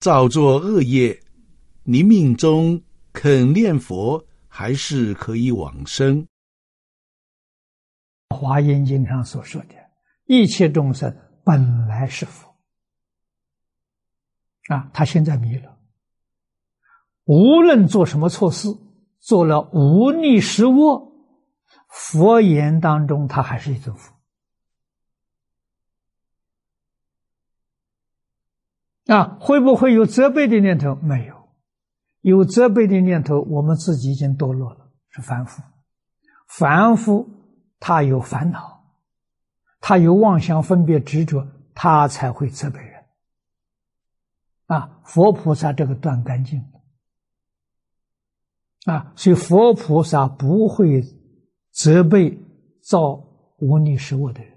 造作恶业，你命中肯念佛，还是可以往生。 华严经上所说的，一切众生本来是佛他现在迷了，无论做什么错事，做了无逆十恶，佛言当中他还是一尊佛会不会有责备的念头？没有。有责备的念头，我们自己已经堕落了，是凡夫。凡夫他有烦恼，他有妄想分别执着，他才会责备人佛菩萨这个断干净的所以佛菩萨不会责备造无逆十恶的人。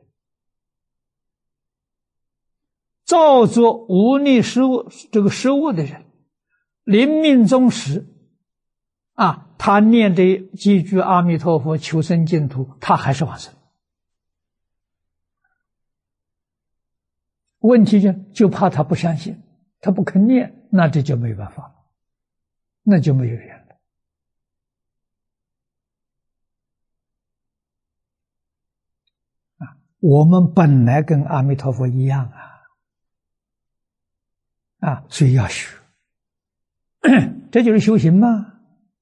造作无逆十恶十恶的人，临命终时他念的几句阿弥陀佛求生净土，他还是往生。问题就怕他不相信，他不肯念，那这就没办法了，那就没有缘了我们本来跟阿弥陀佛一样所以要学这就是修行嘛。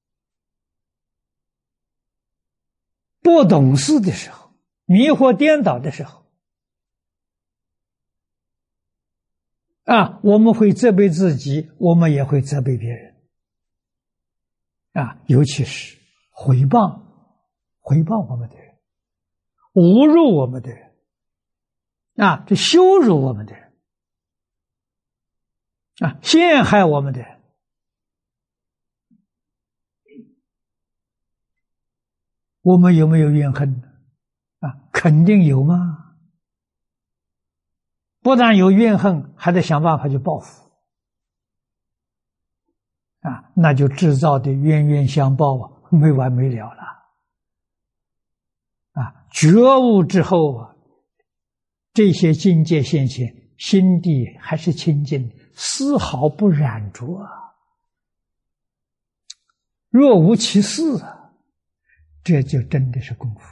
不懂事的时候，迷惑颠倒的时候我们会责备自己，我们也会责备别人尤其是诽谤我们的人，侮辱我们的人这羞辱我们的人陷害我们的人，我们有没有怨恨肯定有嘛。不但有怨恨，还得想办法去报复那就制造的冤冤相报没完没了了觉悟之后这些境界现前，心地还是清净，丝毫不染着若无其事这就真的是功夫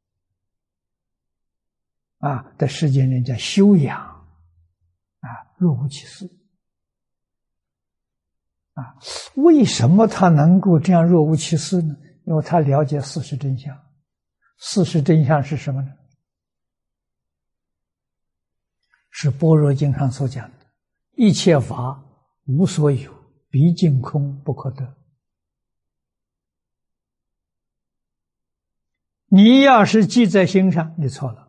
在世间人家修养若无其事为什么他能够这样若无其事呢？因为他了解事实真相。事实真相是什么呢？是般若经上所讲的，一切法无所有，毕竟空不可得。你要是记在心上，你错了。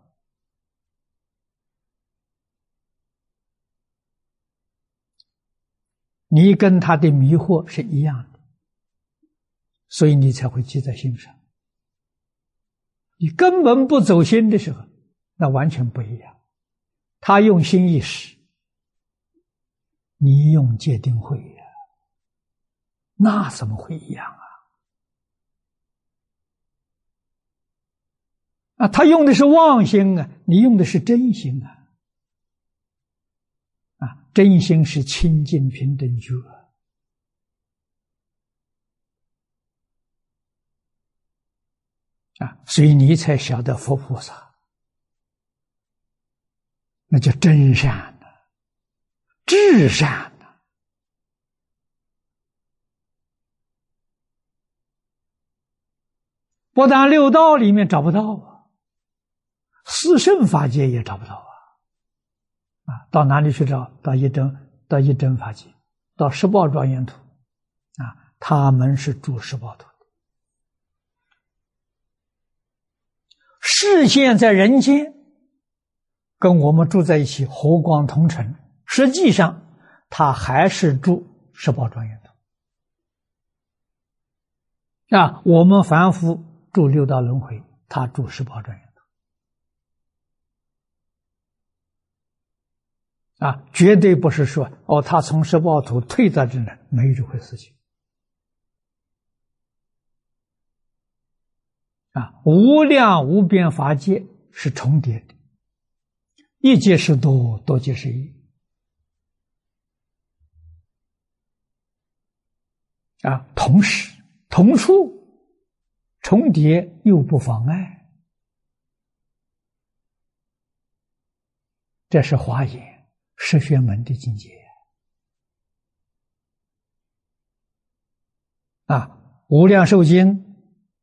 你跟他的迷惑是一样的，所以你才会记在心上。你根本不走心的时候，那完全不一样。他用心意识，你用戒定慧那怎么会一样他用的是妄心你用的是真心真心是清净平等觉所以你才晓得佛菩萨那叫真善至善不但六道里面找不到四圣法界也找不到到哪里去找？到一真法界，到十报庄严土他们是住十报土的。视线在人间跟我们住在一起，和光同尘，实际上他还是住十报庄严土我们凡夫住六道轮回，他住十报庄严土绝对不是说他从十报土退到这来，没有这回事情无量无边法界是重叠的，一界是多，多界是一同时同处重叠又不妨碍，这是华严十玄门的境界无量寿经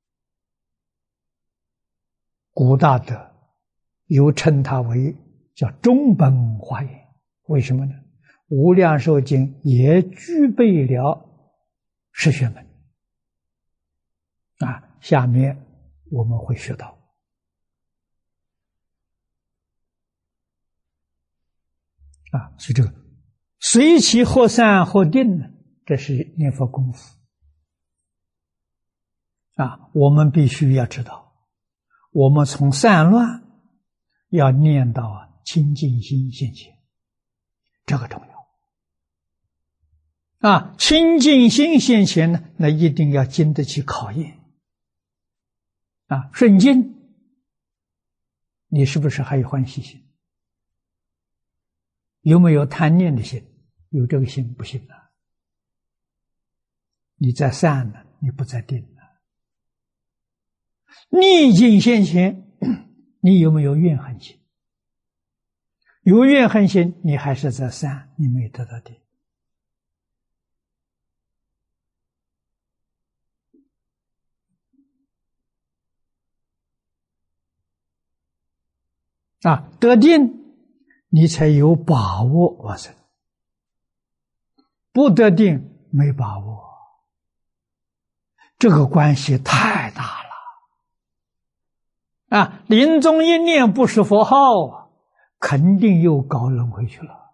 古大德又称它为叫中本华严，为什么呢？无量寿经也具备了十玄门下面我们会学到所以这个随其或散或定呢，这是念佛功夫我们必须要知道，我们从散乱要念到清净心现前，这个重要清净心现前呢，那一定要经得起考验顺境，你是不是还有欢喜心？有没有贪念的心？有这个心不行你在散呢，你不在定逆境现前，你有没有怨恨心？有怨恨心，你还是在散，你没得到定得定你才有把握往生，不得定没把握，这个关系太大了临终一念不是佛号肯定又搞轮回去了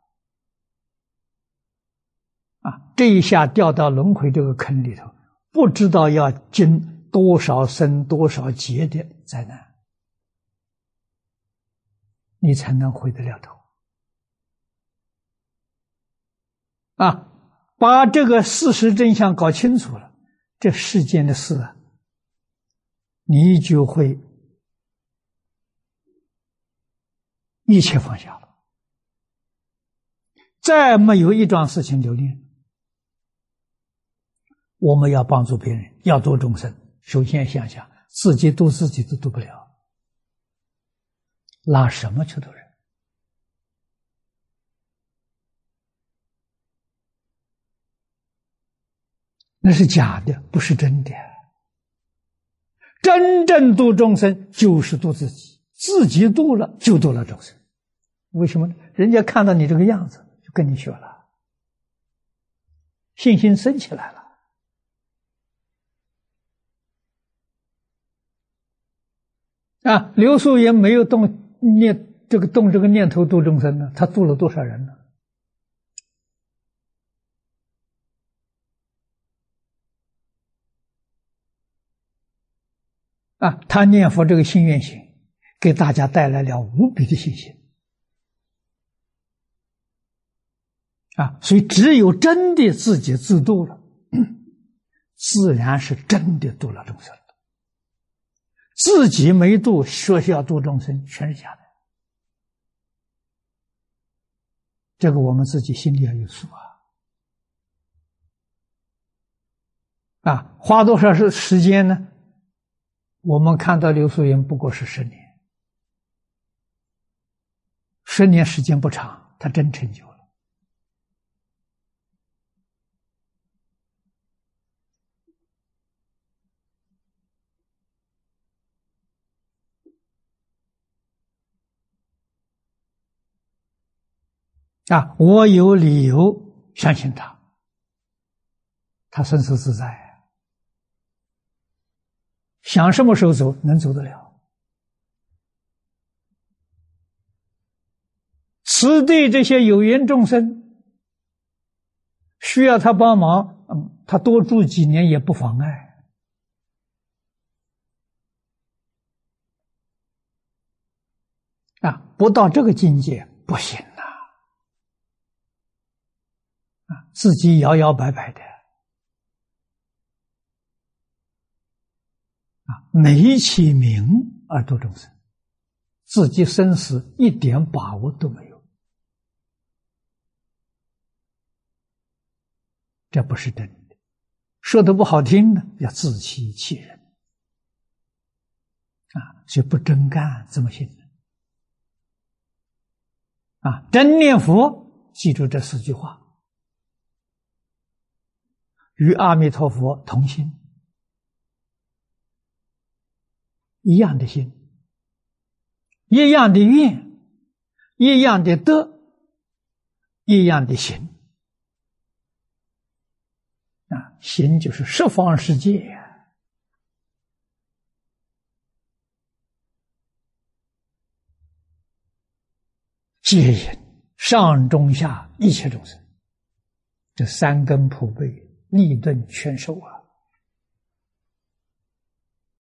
这一下掉到轮回这个坑里头，不知道要经多少生多少劫的灾难，你才能回得了头把这个事实真相搞清楚了，这世间的事你就会一切放下了，再没有一桩事情留恋。我们要帮助别人，要度众生，首先想想自己度自己都度不了，拿什么去度人？那是假的，不是真的。真正度众生就是度自己，自己度了就度了众生。为什么呢？人家看到你这个样子就跟你学了，信心升起来了刘素颜没有动这个念头度众生呢，他度了多少人呢？他念佛这个心愿行，给大家带来了无比的信心所以只有真的自己自度了，自然是真的度了众生。自己没度，说是要度众生，全是假的。这个我们自己心里要有数花多少时间呢？我们看到刘素云不过是10年，10年时间不长，他真成就了。我有理由相信他生死自在，想什么时候走能走得了。此地这些有缘众生需要他帮忙，他多住几年也不妨碍。不到这个境界不行自己摇摇摆摆的没其名而度众生，自己生死一点把握都没有，这不是真的说的不好听呢，要自欺欺人啊，所以不真干怎么行呢？啊，真念佛，记住这4句话：与阿弥陀佛同心，一样的心，一样的愿，一样的德，一样的行。啊，行就是十方世界呀，皆引上中下一切众生，这3根普被，利钝全收啊。